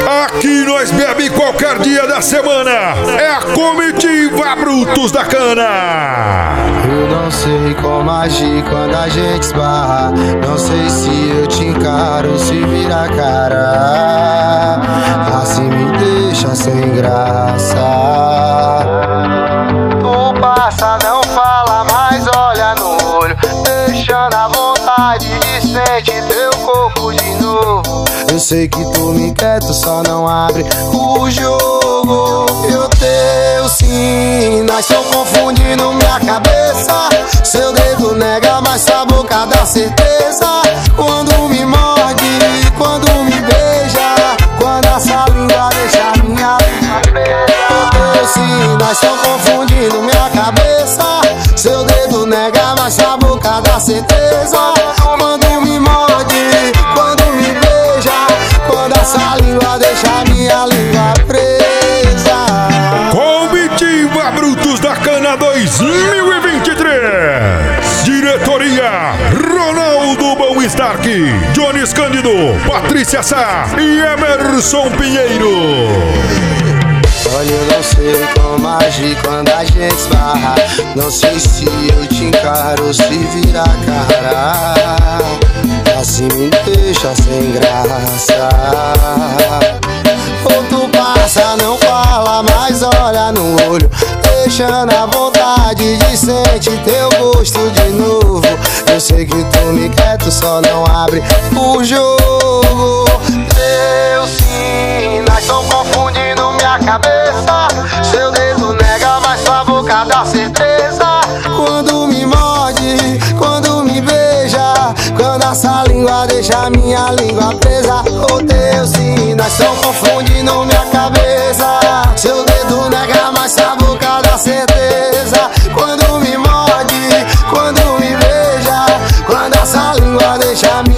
Aqui nós bebe qualquer dia da semana. É a comitiva Brutos da Cana. Eu não sei como agir quando a gente esbarra. Não sei se eu te encaro, se vira cara. Assim me deixa sem graça. Tu passa, não fala, mas olha no olho, deixando a vontade de sentir teu corpo de novo. Eu sei que tu me quer, tu só não abre o jogo. Eu teu sim, nós tão confundindo minha cabeça. Seu dedo nega, mas sua boca dá certeza. Quando me morde, quando me beija, quando essa língua deixa minha língua presa. Eu teu sim, nós tão confundindo minha cabeça. Seu dedo nega, mas sua boca dá certeza. Quando me morde, quando me beija, quando essa língua deixa minha língua presa. Comitiva Brutos da Cana 2023. Diretoria Ronaldo Bom Stark, Jones Cândido, Patrícia Sá e Emerson Pinheiro. Olha, eu não sei como agir quando a gente esbarra. Não sei se eu te encaro, se vira cara. Assim me deixa sem graça. Ou tu passa, não fala, mas olha no olho, deixando a vontade de sentir teu gosto de novo. Eu sei que tu me quer, tu só não abre o jogo. Eu sim, nós tão confundindo minha cabeça. Seu dedo nega, mas sua boca dá certeza. Quando me morde, quando me beija, quando essa língua deixa minha língua presa. O teu sim, nós tão confundindo minha cabeça. Seu dedo nega, mas sua boca dá certeza. Quando me morde, quando me beija, quando essa língua deixa